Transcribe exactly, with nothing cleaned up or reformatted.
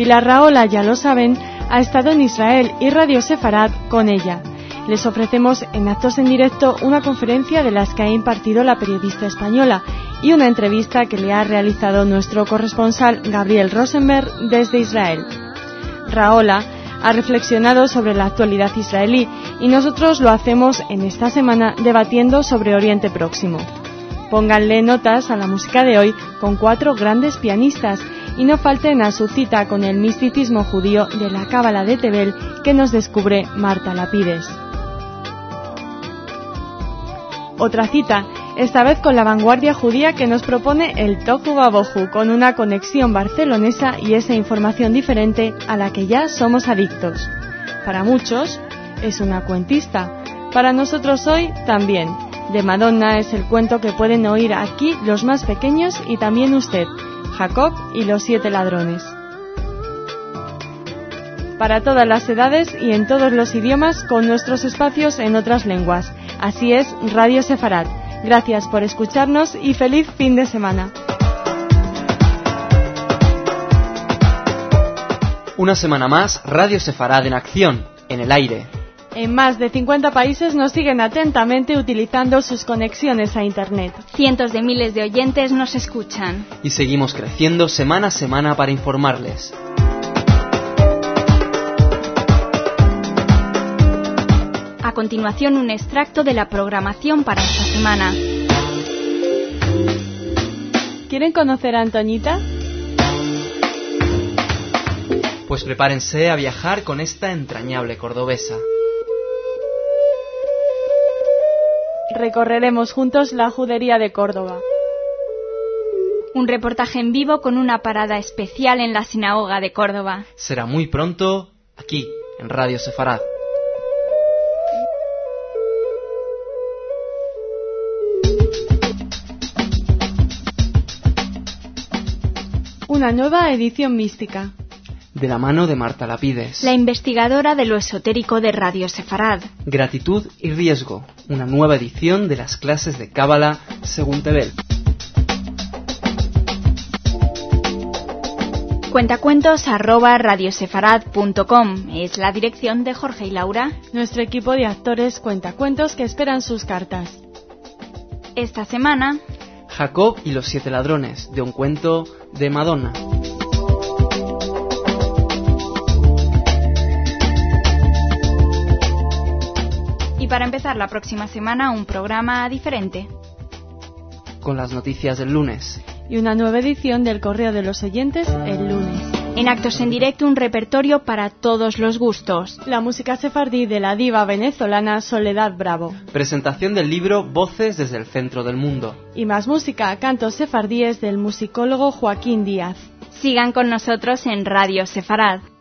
Pilar Rahola, ya lo saben, ha estado en Israel y Radio Sefarad con ella. Les ofrecemos en Actos en Directo una conferencia de las que ha impartido la periodista española y una entrevista que le ha realizado nuestro corresponsal Gabriel Rosenberg desde Israel. Rahola ha reflexionado sobre la actualidad israelí y nosotros lo hacemos en esta semana debatiendo sobre Oriente Próximo. Pónganle notas a la música de hoy con cuatro grandes pianistas y no falten a su cita con el misticismo judío de la Cábala de Tebel que nos descubre Marta Lapides. Otra cita, esta vez con la vanguardia judía que nos propone el Tohu Vabohu, con una conexión barcelonesa y esa información diferente a la que ya somos adictos. Para muchos es una cuentista, para nosotros hoy también. De Madonna es el cuento que pueden oír aquí los más pequeños y también usted, Jacob y los siete ladrones. Para todas las edades y en todos los idiomas con nuestros espacios en otras lenguas. Así es Radio Sefarad. Gracias por escucharnos y feliz fin de semana. Una semana más, Radio Sefarad en acción, en el aire. En más de cincuenta países nos siguen atentamente utilizando sus conexiones a Internet. Cientos de miles de oyentes nos escuchan. Y seguimos creciendo semana a semana para informarles. A continuación, un extracto de la programación para esta semana. ¿Quieren conocer a Antoñita? Pues prepárense a viajar con esta entrañable cordobesa. Recorreremos juntos la judería de Córdoba. Un reportaje en vivo con una parada especial en la sinagoga de Córdoba. Será muy pronto, aquí, en Radio Sefarad. Una nueva edición mística. De la mano de Marta Lapides, la investigadora de lo esotérico de Radio Sefarad. Gratitud y riesgo, una nueva edición de las clases de Cábala según Tebel. Cuentacuentos arroba radiosefarad punto com es la dirección de Jorge y Laura. Nuestro equipo de actores cuentacuentos que esperan sus cartas. Esta semana, Jacob y los siete ladrones, de un cuento de Madonna. Y para empezar la próxima semana, un programa diferente. Con las noticias del lunes. Y una nueva edición del Correo de los Oyentes el lunes. En Actos en Directo, un repertorio para todos los gustos. La música sefardí de la diva venezolana Soledad Bravo. Presentación del libro Voces desde el centro del mundo. Y más música, cantos sefardíes del musicólogo Joaquín Díaz. Sigan con nosotros en Radio Sefarad.